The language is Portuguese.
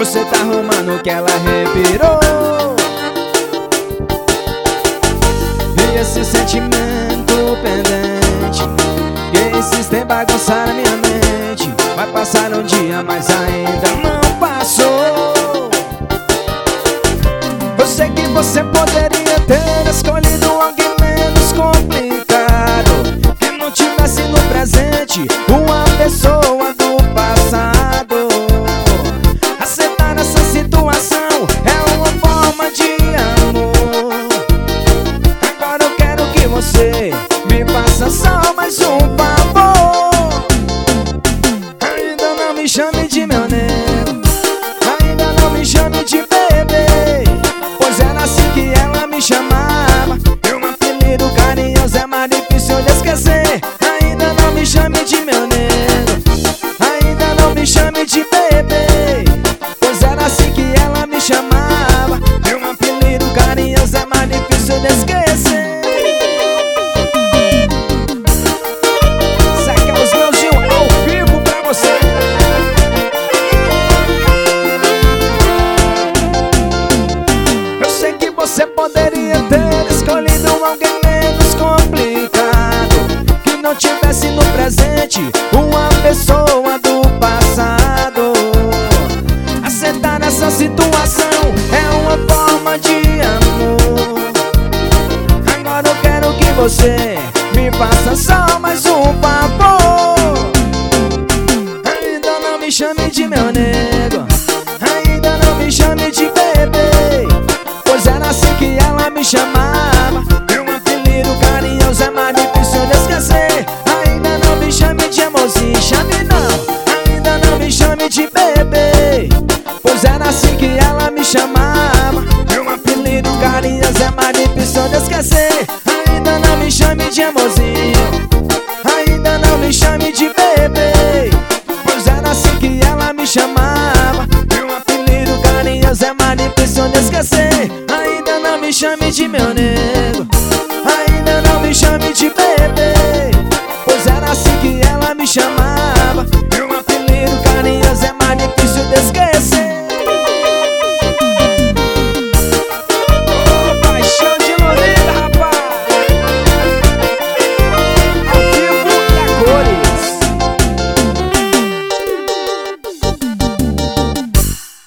você tá arrumando que ela revirou. E esse sentimento pendente que insiste em bagunçar a minha mente. Vai passar um dia, mas ainda não passou. Eu sei que você poderia ter escolhido alguém menos complicado, que não tivesse no presente uma pessoa do passado. Aceitar essa situação é uma forma de amor. Agora eu quero que você me faça só mais um favor. Ainda não me chame de meu nego, ainda não me chame de bebê, pois era assim que ela me chamava. E um apelido carinhoso é mais difícil de esquecer. Ainda não me chame de meu nego, ainda não me chame de bebê, pois era assim que ela me chamava. E um apelido carinhoso é mais difícil de esquecer. Isso aqui é os meus Gil ao vivo pra você. Eu sei que você poderia ter escolhido alguém menos complicado, que não tivesse no presente uma pessoa do passado. Aceitar essa situação é uma forma de amor. Agora eu quero que você me faça só mais um favor. Ainda não me chame de meu nego,